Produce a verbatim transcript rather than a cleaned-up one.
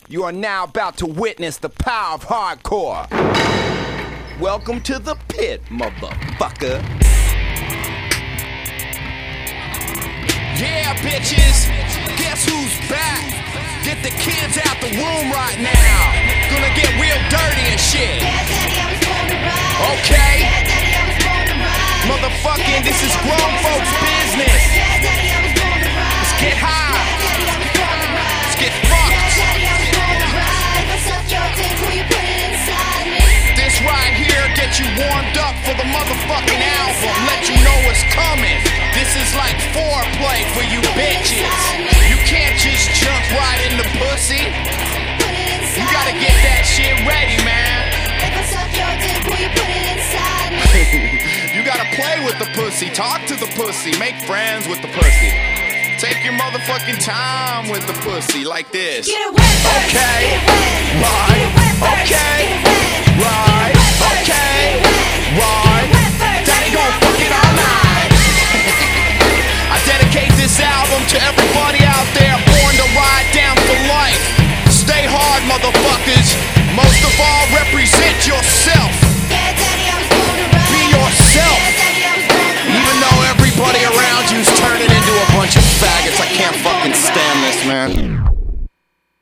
You are now about to witness the power of hardcore. Welcome to the pit, motherfucker. Yeah, bitches, guess who's back? Get the kids out the room right now. Gonna get real dirty and shit. Okay? Motherfucking, this is grown folks' business. Let's get high. Let's get fucked. This right here get you warmed up for the motherfucking album. Let you know what's coming. This is like foreplay for you bitches. You can't just jump right in the pussy. You gotta get that shit ready, man. You gotta play with the pussy, talk to the pussy, make friends with the pussy. Take your motherfucking time with the pussy like this. Okay, right, okay, right.